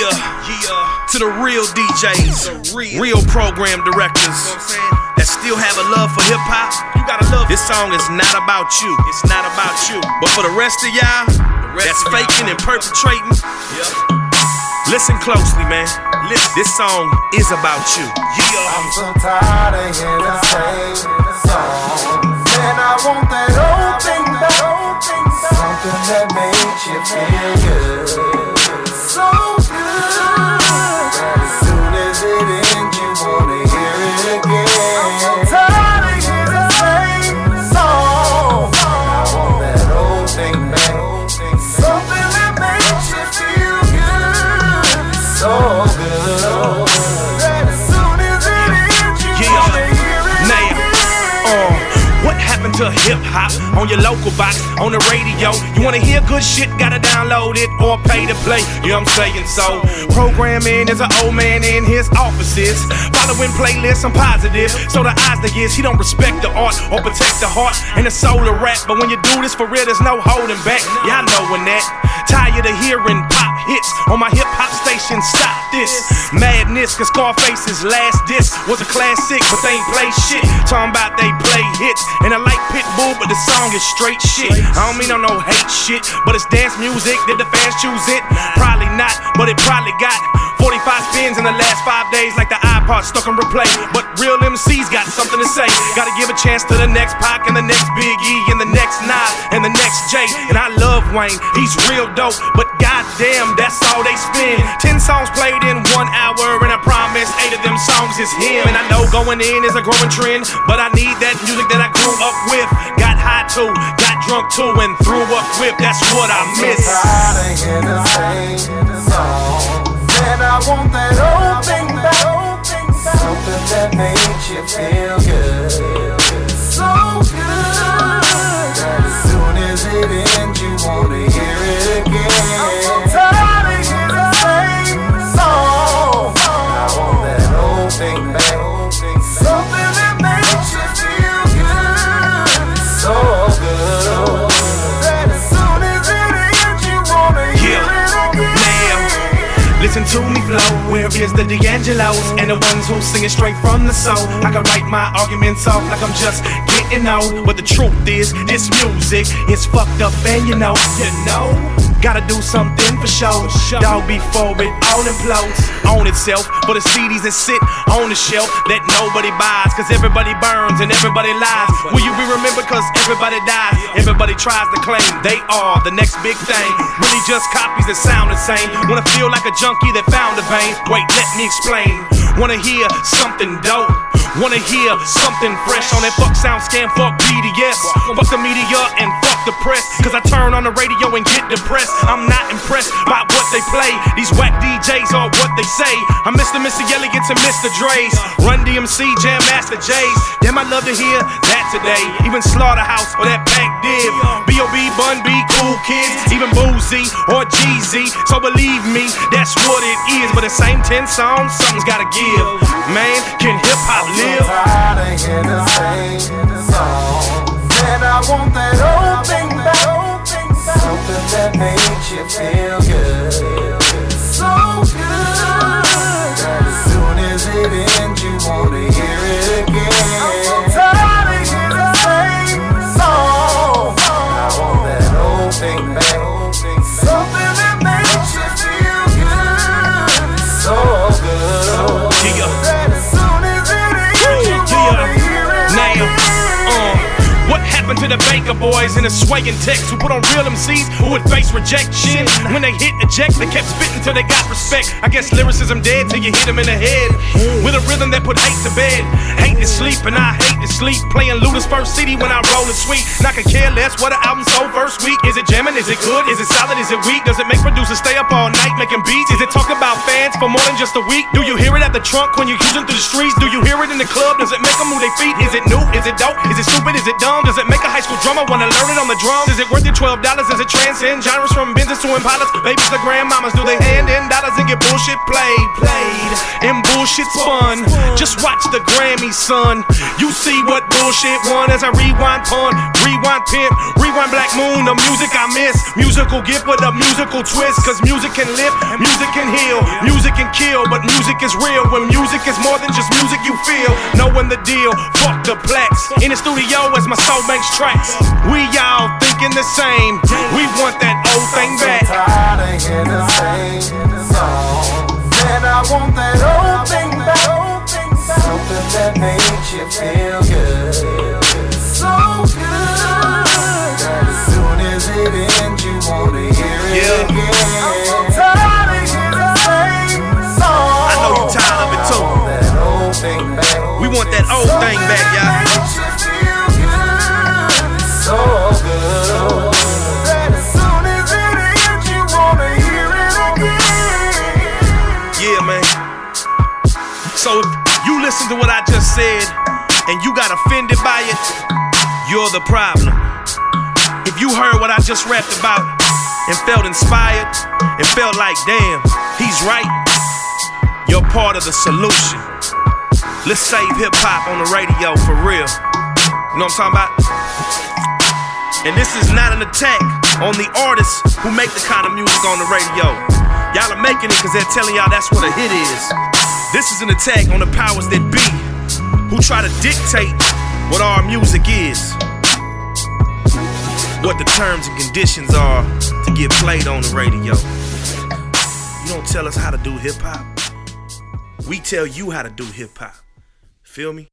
To the real DJs, real program directors that still have a love for hip hop. You gotta love this song is not about you. It's not about you. But for the rest of y'all that's faking and perpetrating, listen closely, man. Listen, this song is about you. I'm so tired of hearing the same song. Man, I want that old thing back. Something that makes you feel good. So good. As soon as it ends, you wanna hear it again. I'm so tired of hearing the same song. I want that old thing back. Something that makes you feel good. So good. As soon as it ends, you wanna hear it again. What happened to hip hop on your local box, on the radio? You wanna hear good shit, gotta download it or pay to play. You know what I'm saying? So, programming is an old man in his offices, following playlists, I'm positive. So the odds that is, he don't respect the art or protect the heart and the soul of rap. But when you do this for real, there's no holding back. Y'all knowin' that. Tired of hearing pop hits on my hip hop station, stop this madness. Cause Scarface's last disc was a classic, but they ain't play shit. Talking about they play hits. And I like Pitbull, but the song is straight shit. I don't mean no hate shit, but it's dance music. Did the fans choose it? Probably not, but it probably got 45 spins in the last 5 days, like the iPod stuck on replay. But real MCs got something to say. Gotta give a chance to the next Pac and the next Big E and the next Nas and the next Jay. And I love Wayne, he's real dope, but goddamn, that's all they spin. 10 songs played in 1 hour, and I promise 8 of them songs is him. And I know going in is a growing trend, but I need that music that I grew up with. Got high too, got drunk too, and threw up with. That's what I miss. I'm tired of hearing the same song. And I want that old thing back. Something that makes you feel good. So good. As soon as it ends, you wanna hear it again. I'm so tired of hearing the same song. I want that old thing back. Something that makes you feel good. So good. As soon as it ends, you wanna hear it again. Listen to me flow, where is the D'Angelos and the ones who sing it straight from the soul? I can write my arguments off like I'm just getting old, but the truth is, this music is fucked up and you know. Gotta do something for show, dog, before it all implodes on itself. For the CDs that sit on the shelf that nobody buys, cause everybody burns and everybody lies. Will you be remembered cause everybody dies? Everybody tries to claim they are the next big thing. Really just copies that sound the same. Wanna feel like a junkie that found a vein. Wait, let me explain. Wanna hear something dope, wanna hear something fresh on that fuck sound scan, fuck BDS, fuck the media and fuck the press. Cause I turn on the radio and get depressed. I'm not impressed by what they play. These whack DJs are what they say. I'm Mr. Missy Elliott and Mr. Dre's, Run DMC, Jam Master J's. Damn, I love to hear that today. Even Slaughterhouse or that Bank Div, B.O.B., Bun B, Cool Kids, even Boozy or Jeezy. So believe me, that's what it is. But the same 10 songs, something's gotta give. Man, can hip hop live? I'm so tired of hearing the same song. And I want that old thing back. Something that makes you feel good. So good. As soon as it ends, you wanna hear it again. I'm so tired of hearing the same song. I want that old thing back. Something that makes you feel good. So good. As soon as it ends, you wanna hear it again. What happened to the Baker boys and the swaying techs who put on real MCs who would face rejection? When they hit eject, they kept spitting till they got respect. I guess lyricism dead till you hit them in the head with a rhythm that put hate to bed. Hate to sleep and I hate to sleep. Playing Luda's first CD when I roll it sweet. And I could care less what the album sold first week. Is it jamming? Is it good? Is it solid? Is it weak? Does it make producers stay up all night making beats? Is it talk about fans for more than just a week? Do you hear it at the trunk when you're cruising through the streets? Do you hear it in the club? Does it make them move their feet? Is it new? Is it dope? Is it stupid? Is it dumb? Does it make a high school drummer wanna learn it on the drums? Is it worth your $12? Does it transcend genres from Benzes to Impalas? Babies to grandmamas, do they hand in dollars and get bullshit played, and bullshit's fun. Just watch the Grammy, son. You see what bullshit won as I rewind pun, rewind pimp, rewind Black Moon. The music I miss, musical gift with a musical twist. Cause music can lift, music can heal, music can kill, but music is real. When music is more than just music you feel. Knowing the deal, fuck the plex. In the studio as my soul makes tracks. We all thinking the same. We want that old thing back. I'm tired of hearing the same song. Man, I want that old thing back. Something that makes you feel good. So good that as soon as it ends, you wanna hear it again. I'm so tired of hearing the same song. I know you tired of it too. That old thing back. We want that old thing back, y'all. Makes you feel good. So good that as soon as it ends, you wanna hear it again. Yeah, man. So if you listen to what I just said and you got offended by it, you're the problem. If you heard what I just rapped about and felt inspired and felt like, damn, he's right, you're part of the solution. Let's save hip-hop on the radio for real. You know what I'm talking about? And this is not an attack on the artists who make the kind of music on the radio. Y'all are making it because they're telling y'all that's what a hit is. This is an attack on the powers that be who try to dictate what our music is, what the terms and conditions are to get played on the radio. You don't tell us how to do hip-hop. We tell you how to do hip-hop. Feel me?